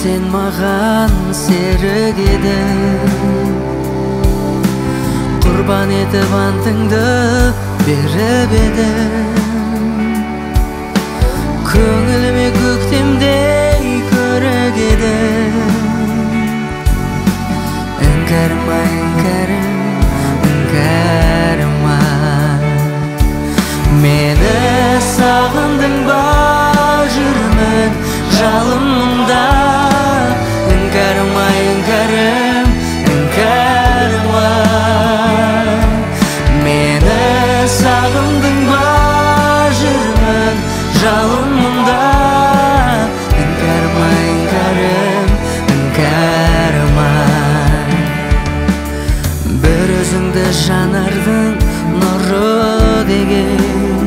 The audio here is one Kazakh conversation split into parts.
сен маған серік едің, құрбан етіп антыңды беріп едің. Көңіліме көктемдей көрік едің. Іңкәрма, іңкәрім, іңкәрма, мені сағындың ба, жүрмін жалын мұнда. Іңкәрма, іңкәрім, іңкәрма, мені сағындың ба, жүрмін жалын мұнда. Іңкәрма, іңкәрім, іңкәрма, бір өзіңді жанардың нұры деген.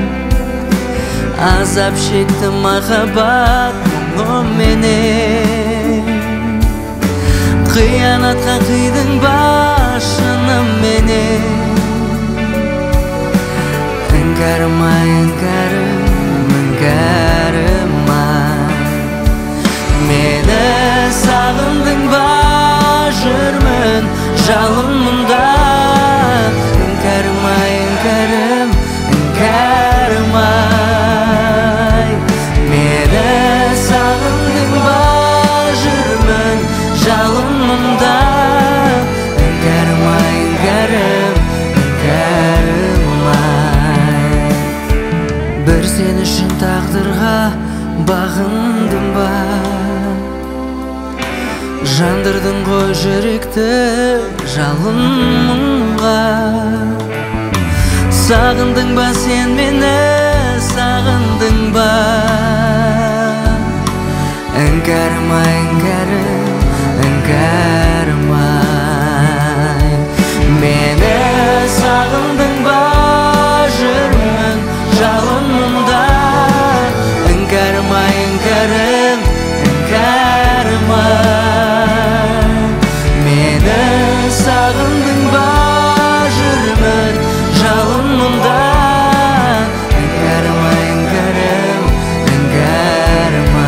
Азап шекті махаббат мұңыменен, қиянатқа қидың ба шынымен. Іңкәрма, іңкәрім, іңкәрма, мені сағындың ба, жүрмін жалын мұнда. Іңкәрма, іңкәрім, іңкәрма, мені сағындың ба, жүрмін жалын мұнда. Іңкәрма, іңкәрім, іңкәрма, бір сен үшін тағдырға бағындым ба, жандырдың ғой жүректі жалын мұңға. Сағындың ба сен мені, сағындың ба? Іңкәрма, іңкәрім, іңкәрма, мені сағындың ба, жүрмін жалын мұнда. Іңкәрма, іңкәрім, іңкәрма, мені сағындың ба, жүрмін жалын мұнда. Іңкәрма, іңкәрім, іңкәрма,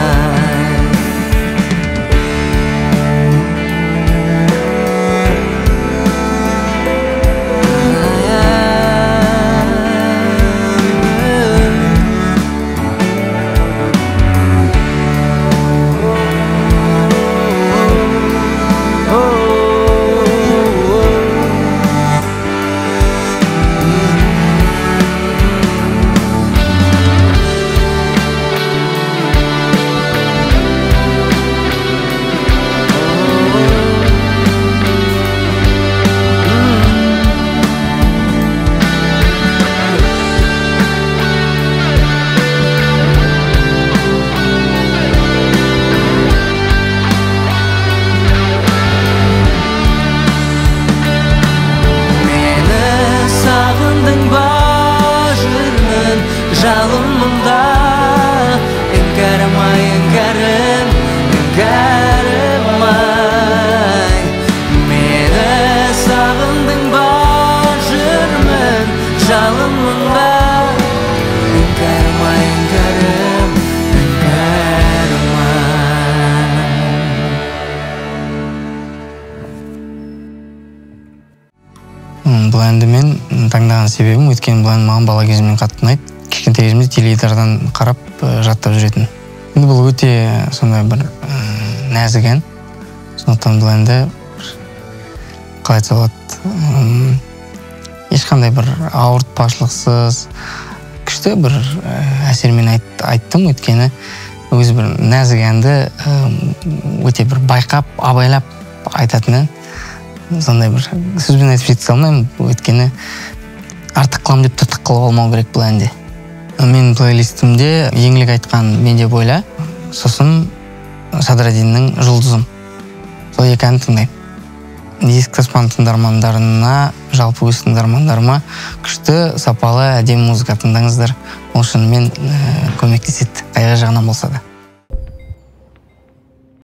жалын мұнда. Іңкәрма, іңкәрім, іңкәрма, мені сағындың ба, жүрмін жалын мұнда. Іңкәрма, іңкәрім, іңкәрма. Бұл әнді мен таңдаған себебім, өйткені бұл ән маған бала кезімнен қатты ұнайды. Кішкентай кезімде теледидардан қарап жаттап жүретін. Енді бұл өте сондай бір нәзік ән. Сондықтан бұл әнді қалай айтса болады, ешқандай бір ауыртпашылықсыз, күшті бір әсермен айттым, өйткені өзі бір нәзік әнді өте бір байқап, абайлап айтатын ән. Сондай бір сөзбен айтып жете алмаймын, өйткені артық қылам деп тыртық қылып алмау керек бұл әнде. Менің плейлистімде еңлік айтқан «Мен деп ойла», сосын Садрадиннің «Жұлдызым». Сол екі әнді тыңдаймын. Диск таспаның тыңдармандарына, жалпы өз тыңдармандарыма күшті, сапалы, әдемі музыка тыңдаңыздар. Ол шынымен көмектеседі, қайғы жағынан болса да.